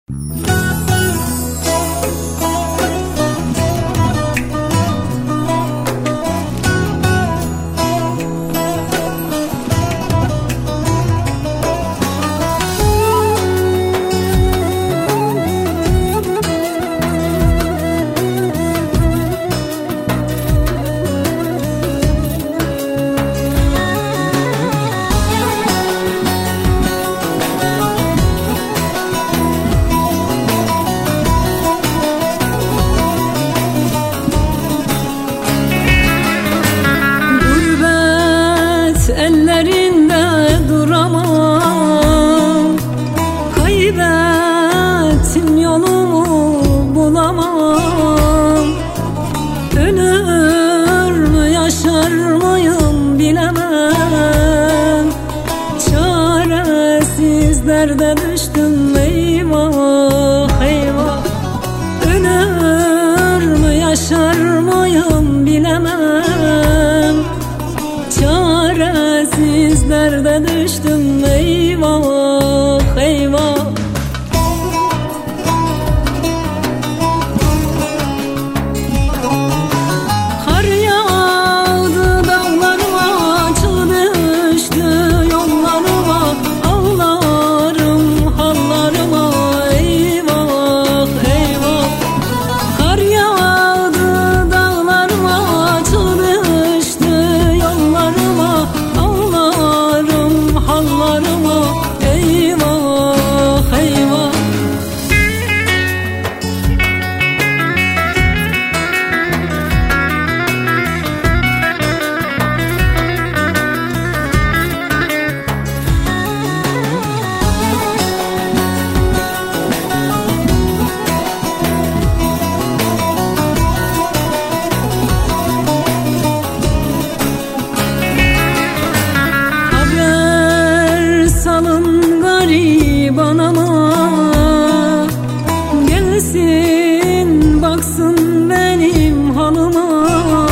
Ellerinde duramam, kaybettim yolumu bulamam. Ölür mü yaşar mıyım bilemem. Çaresiz derde düştüm eyvah eyvah. Ölür mü yaşar mıyım bilemem. Çaresiz derde düştüm eyvah eyvah. Kar yağdı dağlarıma, çığ düştü yollarıma. Ağlarım hallarıma eyvah eyvah. Kar yağdı dağlarıma, çığ düştü yollarıma. Ağlarım hallarıma eyvah eyvah. Salın gariban ama, gelsin baksın benim halıma.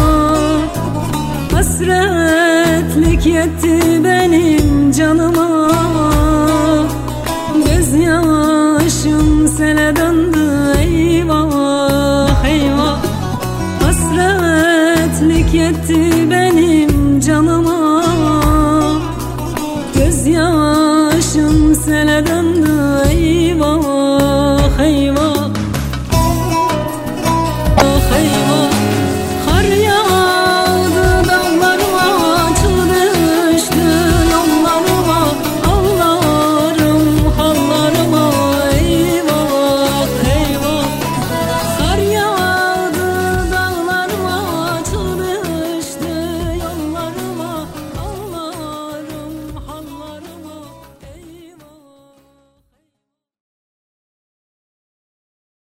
Hasretlik yetti benim canıma. Gözyaşım sele döndü